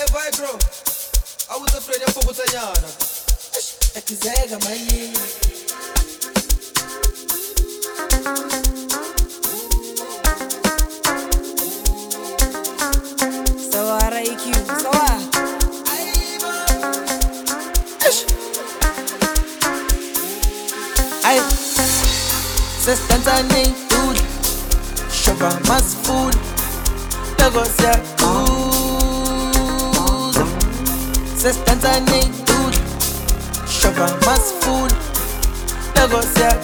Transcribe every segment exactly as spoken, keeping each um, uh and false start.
vai bro, auza Fred afokotanyana. Akizega mani. Sawa Raiq, sawa. Ay, se stanza nem tudo, chova mais full, negócio é coisa. Se stanza nem tudo, chova mais full, negócio é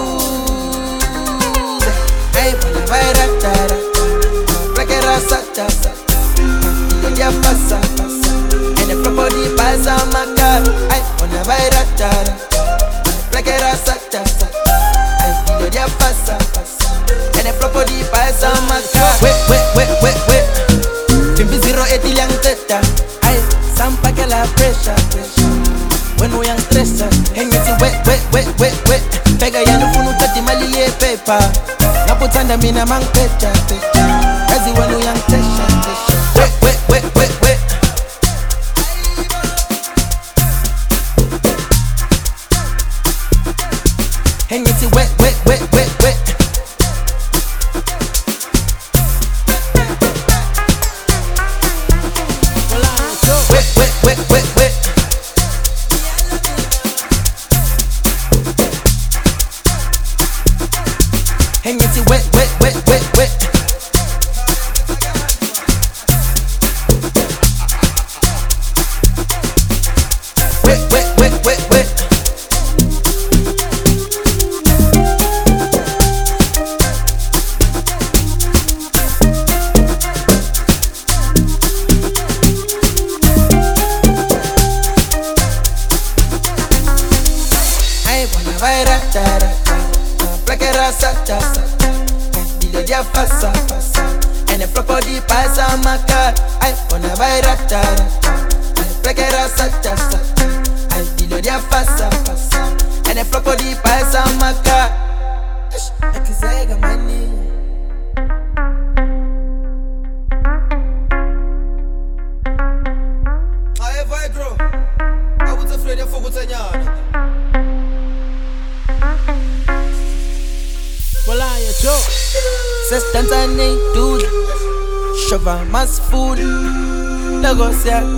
coisa. Ay, bana vai ratara, pra que raça tassa, dia passa passa, and the body passa macar. Ay, bana vai ratara. Like a rasa tasa, I feel your passa passa, and the property pass on my car. Wait, wait, wait, wait, wait. Fimbi zero eighty young teta. I sampa que la pressure, pressure. When we young stressor, hang it wait, wait, wait, wait, wait. Pega ya nufunu tati mali ye paper. Naputanda mina mang pecha, pecha. Kazi when we young tesha, tesha. Wait, wait, wait, wait, wait. Hang it wet, wet, wet, wet, wet. Wet, wet, wet, wet, wet. Hang it wet, wet, wet, wet, wet. Wet, wet, wet, wet, wet. Vai ratara, pra que raça tassa, dilha dia passa passa, and the property passa macar. Ai, bona vai ratara, pra que raça tassa, dilha dia passa passa, and the property passa macar. Akizega mani. Aí vai bro, auza Fred afokotanyana. Se stanza nem tudo, chova mais full, negócio é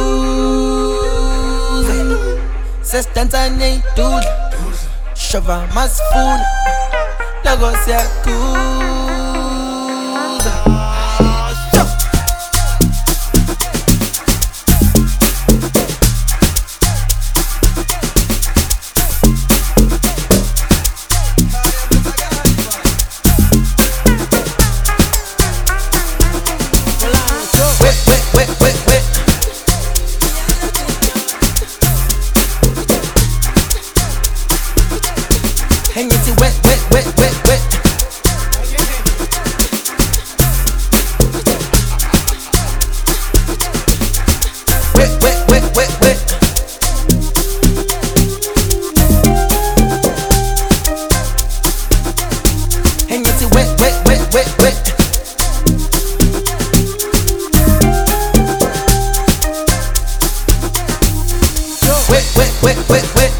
coisa. Se stanza nem tudo, chova mais full, negócio é coisa. Hang it wet, wet, wet, wet, wet. Wet, wet, wet, wet, wet. Hang it wet, wet, wet, wet, wet. Wet, wet, wet, wet, wet.